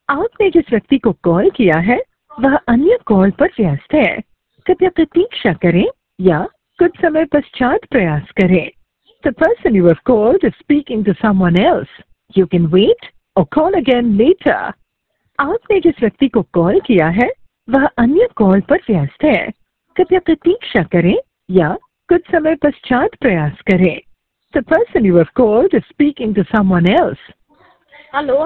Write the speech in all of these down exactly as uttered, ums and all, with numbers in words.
आपने जिस व्यक्ति को कॉल किया है वह अन्य कॉल पर व्यस्त है। कृपया प्रतीक्षा करें या कुछ समय पश्चात प्रयास करें। The person you have called is speaking to someone else. You can wait or call again later. आपने जिस व्यक्ति को कॉल किया है वह अन्य कॉल पर व्यस्त है। कृपया प्रतीक्षा करें या कुछ समय पश्चात प्रयास करें। The person you have called is speaking to someone else. Halo.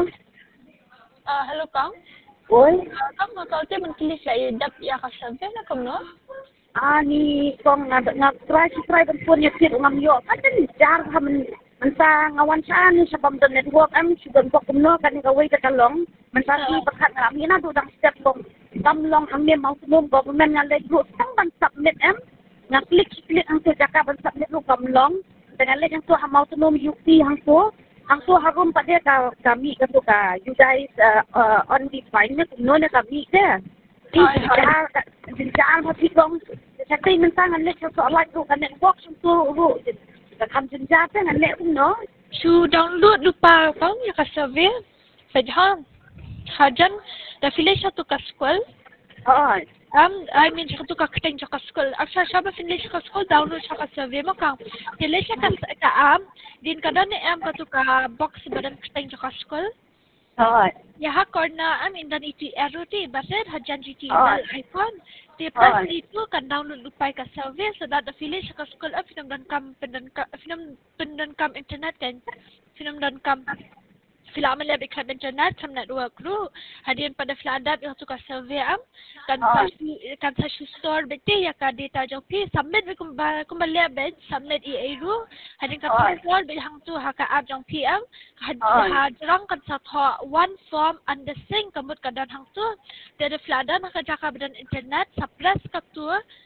Uh, hello, Kang. Oi. Uh, Kang, kalau dia menulis saya dap ya kasabe na kamu? Ah ni kong na na try si try kan phone ya kit ngam yo. Kan ni jar ha man man sa ngawan sa ni sa bam the network am si gan kok no kan ni kawai ka talong. Man sa ni pakat ngam ni na du dang step kong. Dam long ang ni mau tum government ngal le group sang ban submit am. Nga klik klik ang se jaka ban submit lu kam long. Dengan le yang tu ha mau tum yukti hang tu. Ang tu harum pada ka kami ka tu ka you guys uh, uh, on the fine ni no na kami ke. Di jar di jar ha pi kong. Tapi mentang ngan le so like tu kan network tu ru. Ka kam jin jar te ngan le no. Su download lupa Kang ya kasabe. Fajhan. Hajan da file satu ka school. Oh. Um, I mean satu ka keteng ka school. Aksa siapa file ka school download sa kasabe mo Kang. File siya ka ka am din kada ni am ka tu ka box badan keteng ka school. Oh. Ya ha korna am indan itu eroti based hajan G T Oh. iPhone. Dia plus itu kan download lupa ka survey so that the file sa school up film dan kam pendan film pendan kam internet kan film dan kam Filaman lebih kan internet sam network ru hadian pada fladat yang suka survey am kan sa kan sa store beti ya ka data jauh pi submit bi kumba kembali abed submit i ru hadian ka store bi hang tu ha ka app jauh pi am ha jarang kan sa tho one form under sing kamut kadan hang tu dia fladat ka jaka badan internet sa plus ka tu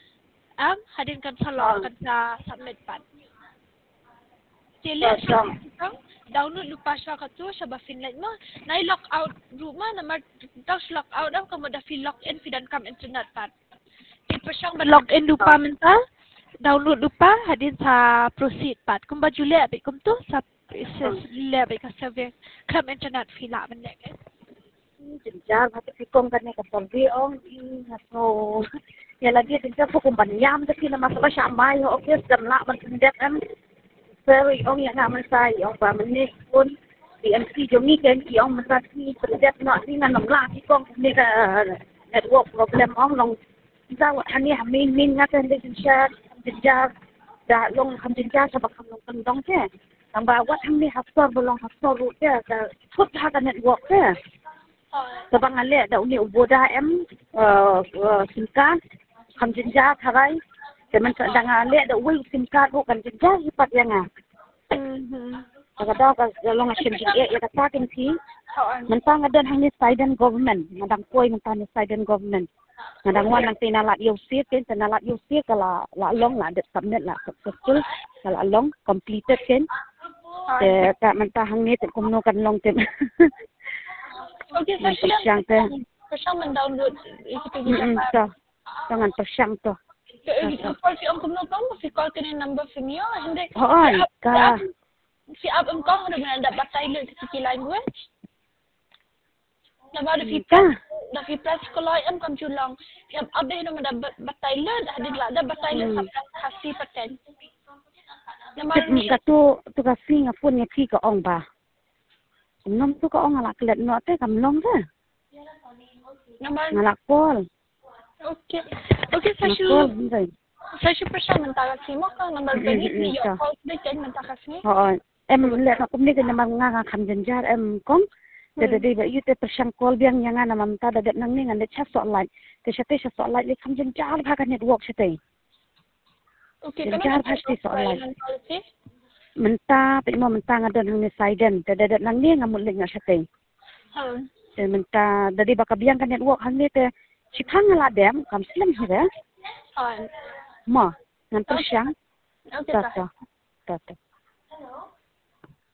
am hadian kan sa log kan sa submit pan Tele download lupa siya ka to sa ba Finland mo na lock out ruma na mar daw lock out ang kamo da fi lock in fidan kam internet pat tipo siyang ba log in lupa man ta download lupa hadin sa proceed pat kung ba jule abi kum to sa process jule abi ka server kam internet fila man lek Jin jar ha pi kong kan ni ka survey ong ni so. Ya lagi tinja ko kung banyam ta kina masalah siya mai ho okay samla ban tindet am. Pero yung yang naman sa yung pamanis pun di M C yung weekend yung masasi project na di na namlaki kong ni ka network problem ong long sa hani hamin min nga kan din siya dinja da long kam dinja sa bakam long tandong ke ang bawat hamni hafsor bolong hafsor ru ke ka put ha ka network ke sa bangale da uni uboda em simka kam dinja tharai Teman sedang lihat ada wei sim card bukan jejak hipat yang ah. Mhm. Kadang kadang kalau ngasih dia ya kata kan si. Mentang ada hang ni Sweden government, ngadang koi mentang ni Sweden government. Ngadang wan nang tinalat yusir kan tinalat yusir kalau la long la det submit la successful kalau long completed kan. Te tak mentang hang ni te kumno kan long tem. Okay, saya persyang mendownload itu juga. Jangan persyang tu. Kalau si om kumno kong si call kini number femio hindi Hoy ka si ab om kong ada mana dapat Thailand si language na baru fi plus na fi plus kalau am kam julang si ab ab ada mana dapat Thailand ada ada dapat Thailand sa kasi paten na baru ka tu tu ka sing a phone ni thi ka ong ba nom tu ka ong ala klet no te kam long ta na baru ngala call Okay. Okay, saya syuk. Saya syuk persyang mentara simo kang number bagi ni yo call beken mentara sini. Oo. Em lek aku ni kena manganga kam jenjar em kong. Jadi dia you te persyang call biang yang ana mamta dadat nang ni ngan de chat soalan. Te chate soalan le kam jenjar ba kan network chate. Okay, jenjar pasti soalan. Menta pe mo menta ngada nang ni Sweden te dadat nang ni ngamul le ngachate. Ha. Te menta dadi ba kabiang kan network hang ni te Sikang ngala dem, kam silam hira. Oh. Ma, ngan persyang. Okay. Tata. Tata. Hello.